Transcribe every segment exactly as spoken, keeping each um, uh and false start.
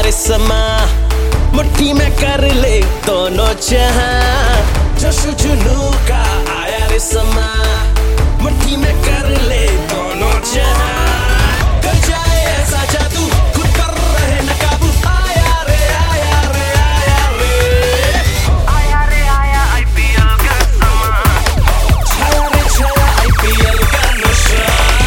रे समा, मुट्ठी में कर ले दोनों जहां। जोश जुनू का आया रे समा, मुट्ठी में कर ले दोनों जहां। कर जाए ऐसा जादू, खुद पर रहे न काबू। आया रे आया रे आया रे आया रे आया आईपीएल का समा, छाया रे छाया आईपीएल का नशा।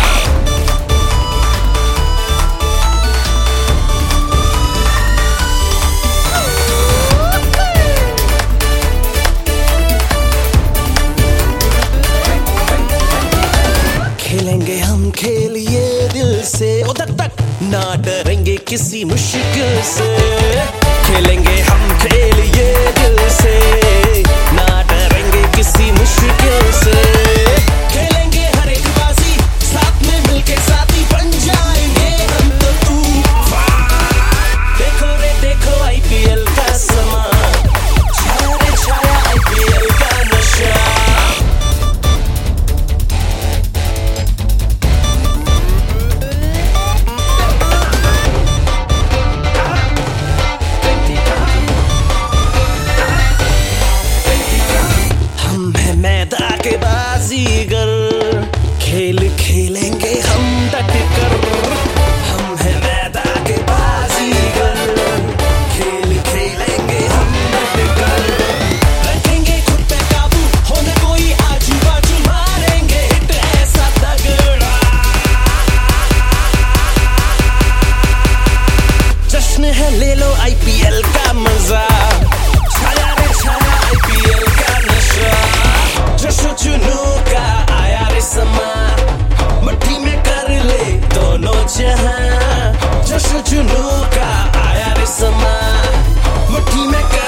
खेलेंगे हम खेल ये दिल से, उधर तक ना डरेंगे किसी मुश्किल से। खेलेंगे हम खेल ये दिल से, ना डरेंगे किसी मुश्किल से। खेलेंगे हर एक बाजी, साथ में मिलके साथी बन जाएंगे हम तो तूफान। देखो रे देखो आईपीएल का समा, छाया रे छाया आईपीएल का नशा। मैदान के बाजीगर, खेल खेलेंगे हम डट कर। हम हैं मैदान के बाजीगर, खेल खेलेंगे हम डट कर। रखेंगे खुद पे काबू, होने कोई आजू बाजू। मारेंगे हिट ऐसा तगड़ा, जश्न है ले लो आईपीएल का मजा। छाया रे छाया आईपीएल का नशा। जोश जुनू का आया रे समा, मुट्ठी में कर ले दोनों जहां। जोश जुनू का आया रे समा, मुट्ठी में कर